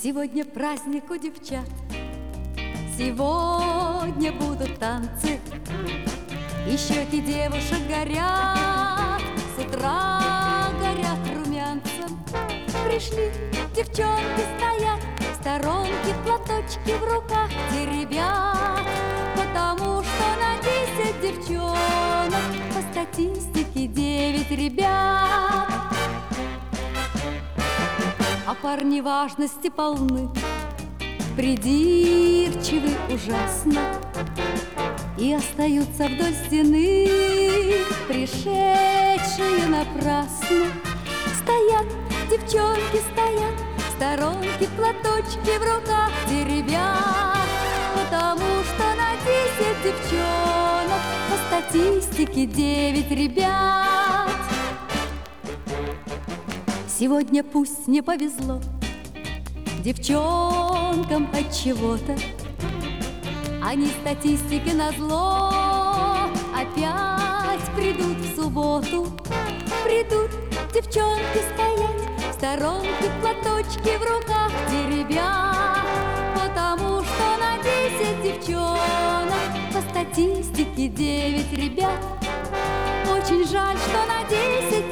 Сегодня праздник у девчат, сегодня будут танцы, и щеки девушек горят, с утра горят румянцем. Пришли, девчонки стоят, в сторонке платочки в руках теребят, потому что на 10 девчонок по статистике 9 ребят. А парни важности полны, придирчивы ужасно, и остаются вдоль стены, пришедшие напрасно. Стоят, девчонки стоят, в сторонке платочки в руках теребят, потому что на 10 девчонок по статистике 9 ребят. Сегодня пусть не повезло девчонкам от чего-то, они статистике назло опять придут в субботу. Придут девчонки стоять, в сторонке платочки в руках теребят, потому что на 10 девчонок по статистике 9 ребят. Очень жаль, что на 10